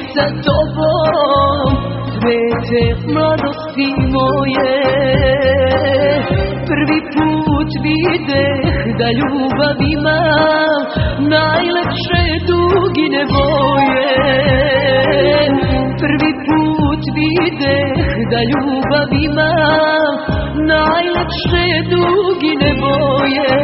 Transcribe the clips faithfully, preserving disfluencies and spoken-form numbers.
sa tobom, cvete mladosti moje. Prvi put videh da ljubav ima najlepše dugine boje. Prvi put videh da ljubav ima najlepše dugine boje.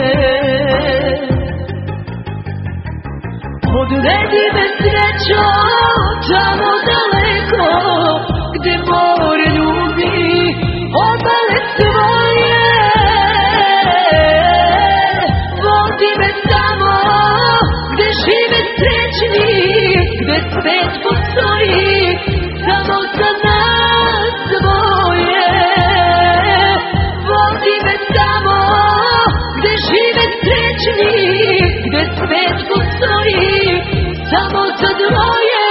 Odvedi me srećo tamo daleko, gde more ljubi obale svoje. Vodi me tamo gde žive srećni, gde svet postoji samo za nas dvoje. Vodi me tamo gde žive srećni, gde svet postoji samo za dvoje.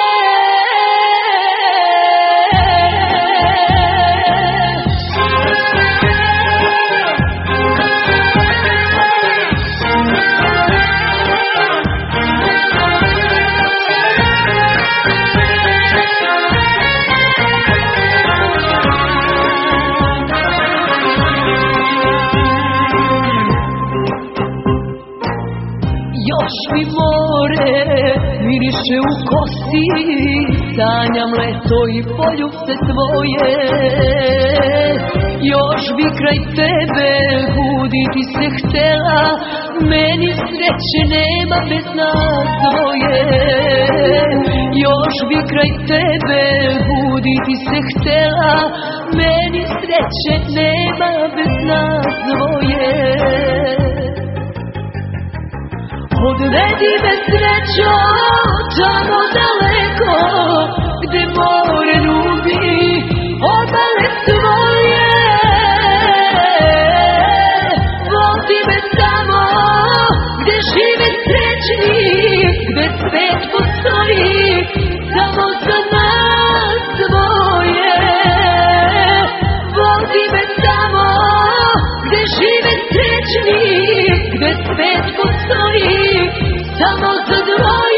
Još mi more miriše u kosi, sanjam leto i poljubce tvoje. Još bi kraj tebe buditi se htela, meni sreće nema bez nas dvoje. Još bi kraj tebe buditi se htela, meni sreće nema bez nas dvoje. Odvedi me srećo tamo daleko, gde more ljubi obale svoje. Vodi me tamo gde žive srećni, gde svet postoji samo za nas dvoje. Vodi me tamo gde žive srećni, gde svet postoji samo za dvoje.